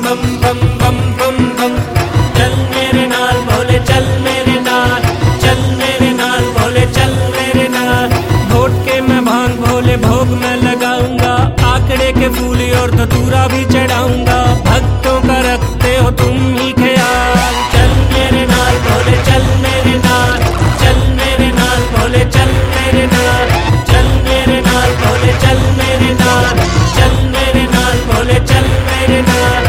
बम बम बम बम बम। चल मेरे नाल भोले चल मेरे नाल, चल मेरे नाल भोले चल मेरे नाल। घोट के मैं भांग भोले भोग मैं लगाऊंगा, आंकड़े के फूल और धतूरा भी